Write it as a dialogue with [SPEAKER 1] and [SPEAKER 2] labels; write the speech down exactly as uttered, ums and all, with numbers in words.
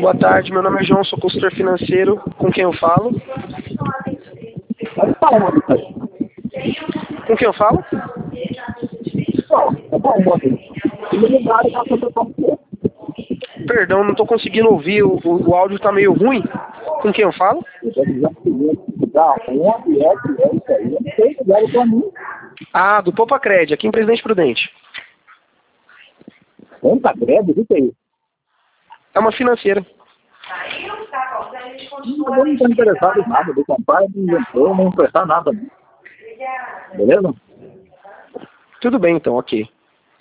[SPEAKER 1] Boa tarde, meu nome é João, sou consultor financeiro. Com quem eu falo?
[SPEAKER 2] Pode falar uma coisa.
[SPEAKER 1] Com quem eu falo?
[SPEAKER 2] É bom, bom. Ele ligaram para fazer como
[SPEAKER 1] Perdão, não estou conseguindo ouvir, o, o, o áudio está meio ruim. Com quem eu falo?
[SPEAKER 2] eu já queria ligar onde é que é isso aí. Vocês ligaram para mim.
[SPEAKER 1] Ah, do Poupa Cred, aqui em Presidente Prudente.
[SPEAKER 2] Conta crédito, o que é isso?
[SPEAKER 1] É uma financeira.
[SPEAKER 2] Eu não estou interessado em nada. De comprar, não inventou, não emprestar nada. Não. Beleza?
[SPEAKER 1] Tudo bem, então, ok.